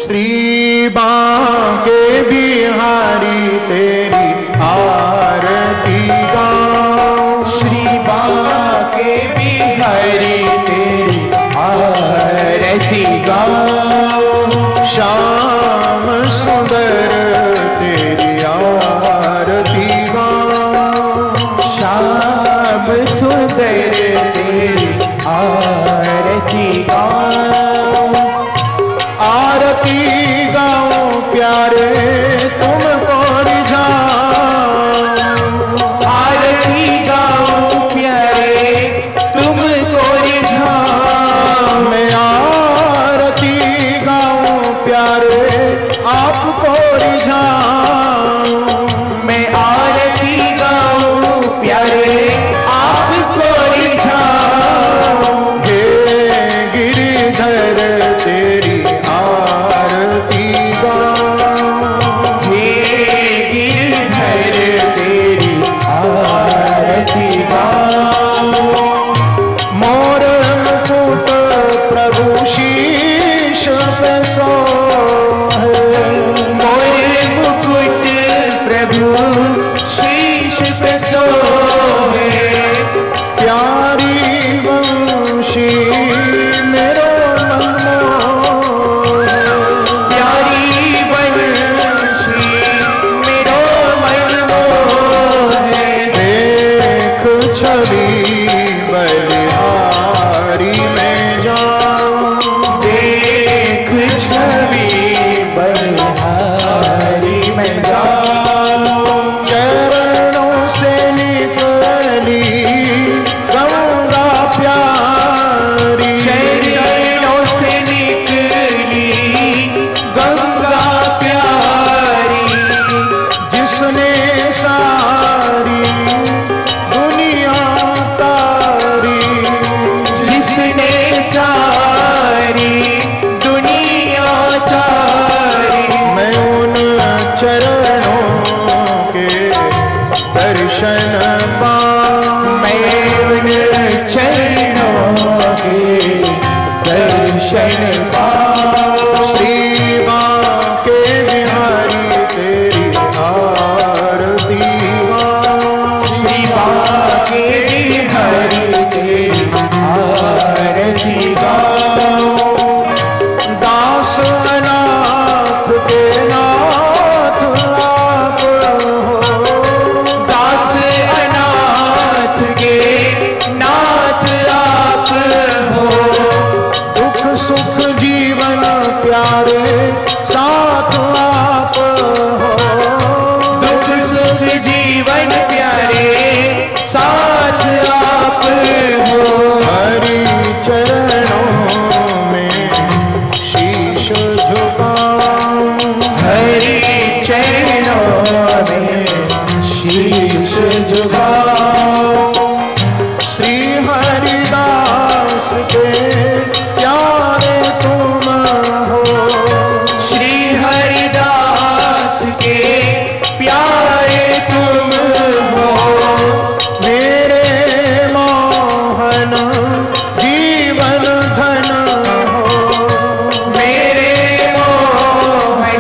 श्री बांके बिहारी तेरी आरती गाऊं, श्री बांके बिहारी तेरी आरती गाऊं, श्याम सुंदर तेरी आरती गाऊं, श्याम सुंदर तेरी आरती गाऊं, आरती गाऊं प्यारे तुमको रिझाऊं, आरती गाऊं प्यारे तुमको रिझाऊं, मैं आरती गाऊं प्यारे आपको रिझाऊं, मैं आरती गाऊं प्यारे आपको रिझाऊं, हे गिरिधर तेरी आरती गाऊं, हे गिरधर तेरी आरती गाऊं, मोर मुकुट प्रभु शीश पे सोहे, मोर मुकुट प्रभु शीश पे सोहे, प्यारी वंशी मेरो मनमोहे, प्यारी वंशी मेरो मन मोहे, देख छवि बलिहारी में जाऊं, देख छवि बलिहारी में जाऊं, चरणों से निकली गंगा प्यारी, चरणों से निकली गंगा प्यारी, जिसने सारी दुनिया तारी, जिसने सारी दुनिया तारी, मैं उन चरणों के दर्शन पाऊं, मैं उन चरणों के दर्शन पाऊं, श्री बांके बिहारी तेरी आरती गाऊं, श्री बांके बिहारी तेरी आरती गाऊं, दास अनाथ के नाथ आप हो, दास अनाथ के नाथ आप हो, दुख सुख जीवन प्यारे साथ आप हो, दुख सुख जीवन प्यारे साथ आप हो, हरि चरणों में शीश झुकाऊं, हरि चरणों में शीश झुकाऊं, श्री हरिदास के प्यारे तुम हो, श्री हरिदास के प्यारे तुम हो, मेरे मोहन जीवन धन हो, मेरे मोहन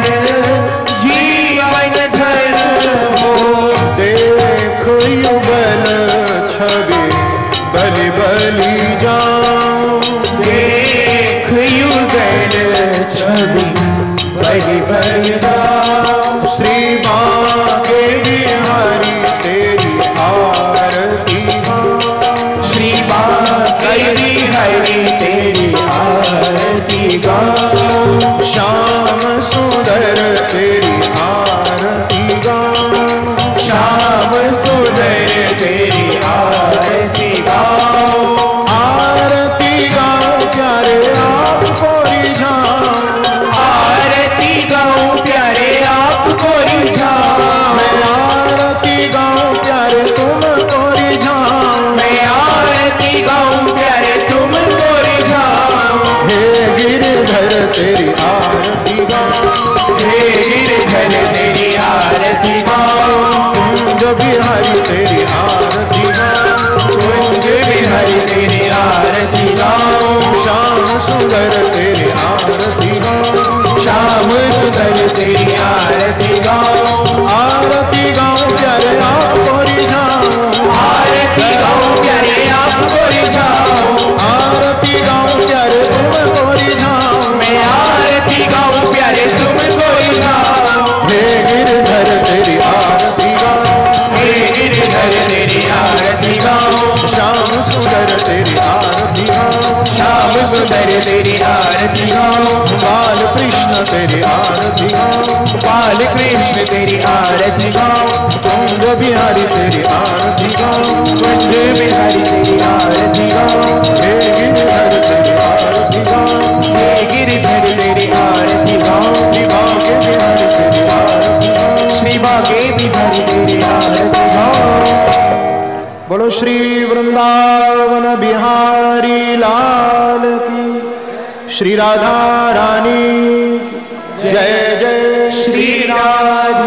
जीवन धन हो, देख युगल छवि बलि बलि जाऊं, देख युगल छवि बलि बलि जाऊं, श्री बांके बिहारी तेरी आरती गाऊं, श्री बांके बिहारी तेरी आरती गाऊं, श्याम सुंदर तेरी आरती गाऊं, श्याम सुंदर तेरी आरती गाऊं, आरती गाऊं प्यारे आपको रिझाऊं, आरती गाऊं प्यारे आपको रिझाऊं, मैं आरती गाऊं प्यारे तुमको रिझाऊं, मैं आरती गाऊं प्यारे तुमको रिझाऊं, हे गिरधर तेरी आरती गाऊं, हे गिरधर तेरी आरती गाऊं, कुंज बिहारी तेरी आरती गाऊं, कुंज बिहारी तेरी आरती गाऊं, श्याम सुंदर तेरी आरती गाऊं, श्याम तेरी आरती गाऊं, बाल कृष्ण तेरी आरती गाऊं, बाल कृष्ण तेरी आरती गाऊं, कुंज बिहारी तेरी आरती गाऊं, कुंज बिहारी तेरी आरती गाऊं, हे गिरधर तेरी आरती गाऊं, हे गिरधर तेरी आरती गाऊं, श्री भाग्य बिहारी तेरी आरती गाऊं, श्री भाग्य बिहारी तेरी आरती गाऊं। बोलो श्री वृंदावन बिहारी लाल की, श्री राधा रानी की जय जय श्री राधा